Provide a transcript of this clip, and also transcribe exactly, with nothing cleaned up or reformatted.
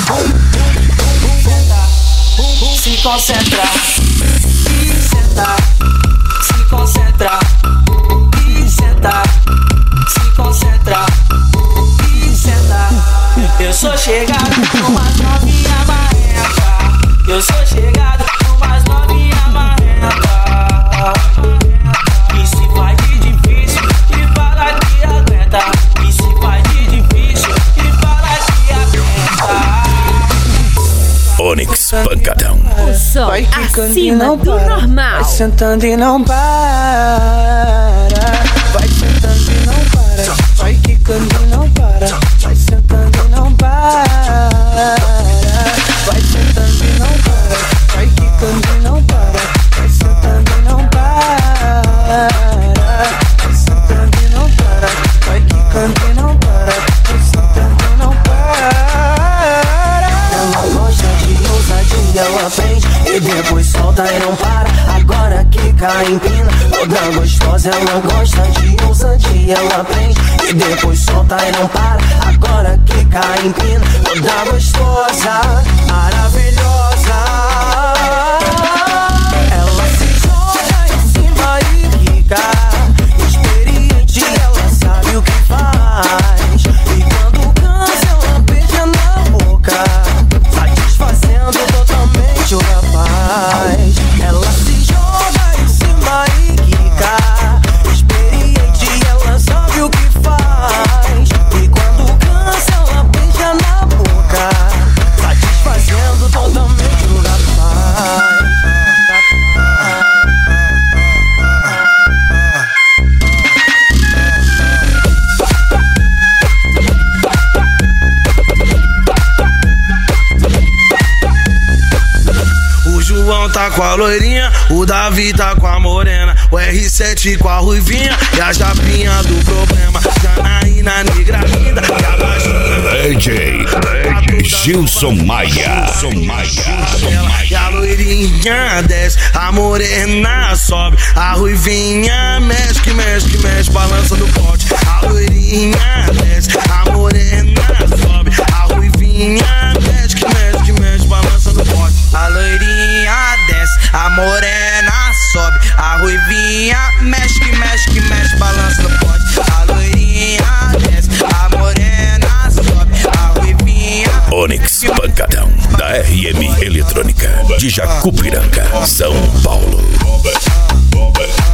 Se concentra e senta. Se concentra e senta. Se concentra e senta. Eu sou chegado numas novinha marrenta. Eu sou chegado numas novinha marrenta. E se faz de difícil e fala que aguenta. E se faz de difícil e fala que aguenta. Onyx Pancadão. O som acima do normal. Vai sentando e não para. Vai sentando e não para. Vai quicando e não para. Vai sentando e não para. Vai sentando e não para. Vai quicando e não para. Vai sentando e não para. Vai sentando e não para. Vai quicando e não para. Vai sentando e não para. Ela gosta de ousadia, ela aprende e depois solta e não para. Agora quica, empina, toda gostosa. Ela gosta de ousadia, ela aprende e depois solta e não para. Agora quica, empina, toda gostosa, maravilhosa. Ela se joga em cima e quica, experiente, ela sabe o que faz. E quando cansa, ela beija na boca, satisfazendo totalmente o rapaz. Ela se joga em cima e quica, experiente, ela sabe o que faz. E quando cansa, ela beija na boca, satisfazendo totalmente o rapaz. O João tá com a loirinha, o Davi tá com a morena, o R sete com a ruivinha e a japinha do problema. Janaína negra linda e a baixinha D J, D J Gilson Maia. Gilson Maia. E a loirinha desce, a morena sobe, a ruivinha mexe, que mexe, que mexe, balança do pote. A loirinha desce, a morena sobe, a ruivinha mexe, que mexe, que mexe, balança do pote. A loirinha desce, a morena sobe, a ruivinha mexe, que mexe, que mexe, balança do pote. A loirinha desce, a morena sobe, a ruivinha. Onyx Pancadão, da R M Eletrônica, de Jacupiranga, São Paulo.